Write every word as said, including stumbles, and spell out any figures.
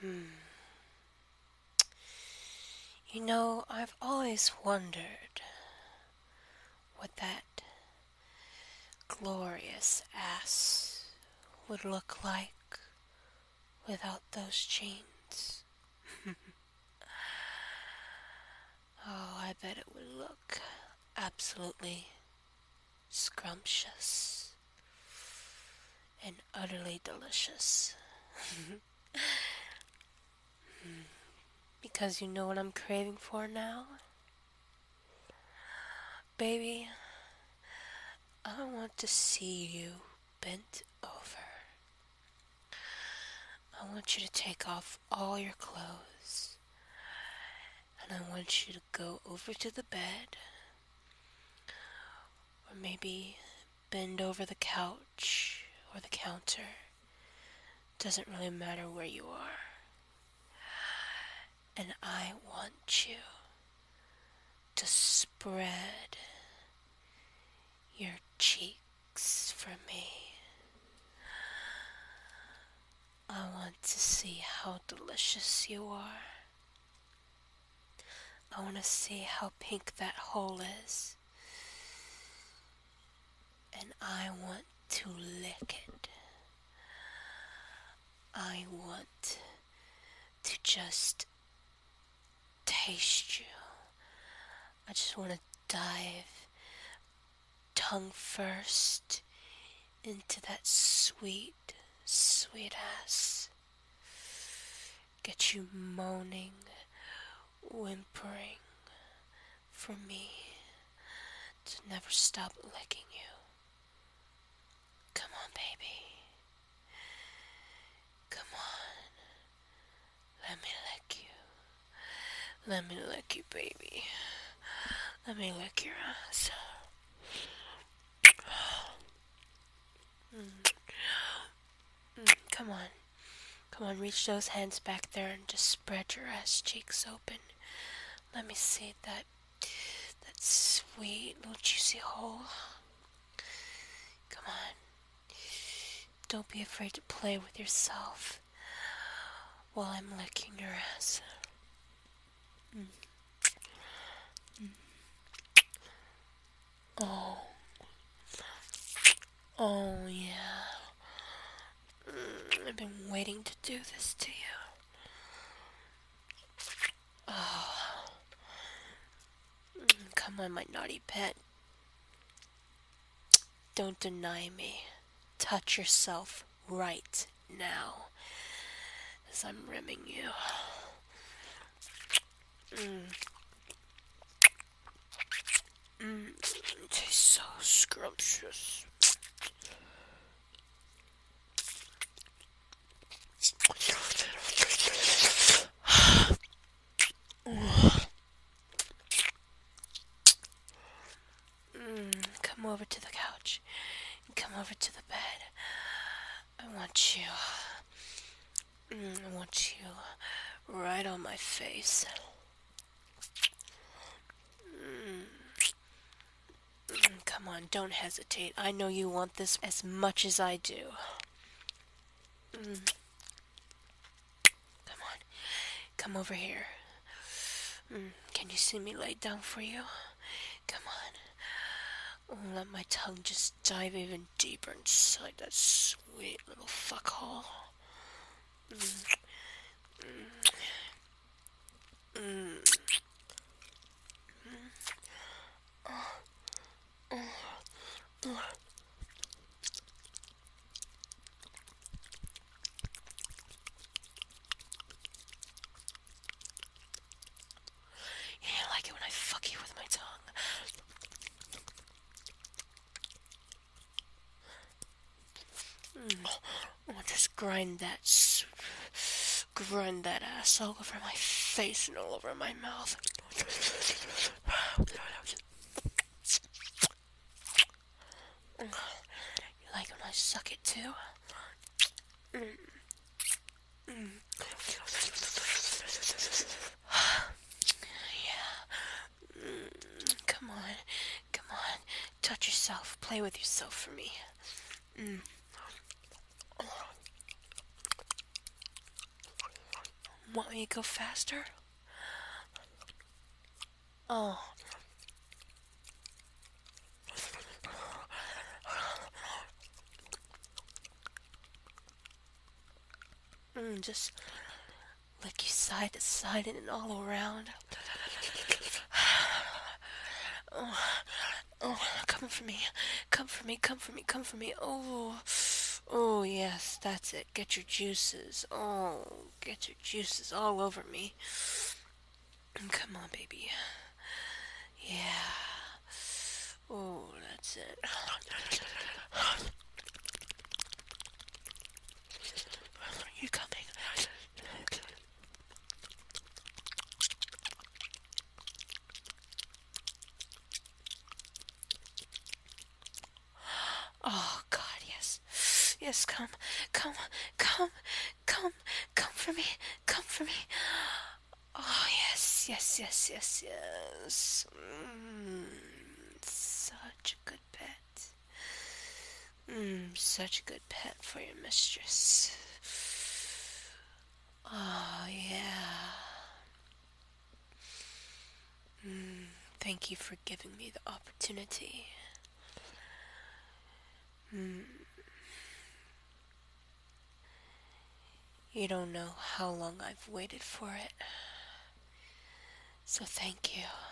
You know, I've always wondered what that glorious ass would look like without those chains. Oh, I bet it would look absolutely scrumptious and utterly delicious. Because you know what I'm craving for now? Baby, I want to see you bent over. I want you to take off all your clothes. And I want you to go over to the bed. Or maybe bend over the couch or the counter. Doesn't really matter where you are. And I want you to spread your cheeks for me. I want to see how delicious you are. I want to see how pink that hole is. And I want to lick it. I want to just taste you. I just want to dive tongue first into that sweet, sweet ass. Get you moaning, whimpering for me to never stop licking you. Come on, baby. Come on. Let me lick you. Let me lick you, baby. Let me lick your ass. Mm. Mm. Come on. Come on, reach those hands back there and just spread your ass cheeks open. Let me see that that sweet little juicy hole. Come on. Don't be afraid to play with yourself while I'm licking your ass. Mm. Mm. Oh. Oh, yeah. Mm, I've been waiting to do this to you. Oh. Mm, come on, my naughty pet. Don't deny me. Touch yourself right now as I'm rimming you. Mm. Mm. It tastes so scrumptious. Mm. Come over to the couch. Come over to the bed. I want you. Mm. I want you right on my face. Mm. Mm. Come on, don't hesitate. I know you want this as much as I do. Mm. Come on. Come over here. Mm. Can you see me laid down for you? Come on. Oh, let my tongue just dive even deeper inside that sweet little fuckhole. Mm. Mm. Mm. Oh. Oh. Oh. You like it when I fuck you with my tongue? Mm. I'll just grind that, s- grind that ass all over my face and all over my mouth. You like when I suck it too? Mm. Mm. Yeah. Mm. Come on. Come on. Touch yourself. Play with yourself for me. Mm. Want me to go faster? Oh. Mm, just lick you side to side and all around. Oh, oh, come for me. Come for me, come for me, come for me. Oh, oh, yes, that's it. Get your juices. Oh, get your juices all over me. Come on, baby. Yeah. Oh, that's it. You coming? Oh, God, yes. Yes, come, come, come, come, come for me, come for me. Oh, yes, yes, yes, yes, yes. Mm, such a good pet. Mm, such a good pet for your mistress. Oh, yeah. Mm, thank you for giving me the opportunity. Mm, you don't know how long I've waited for it. So thank you.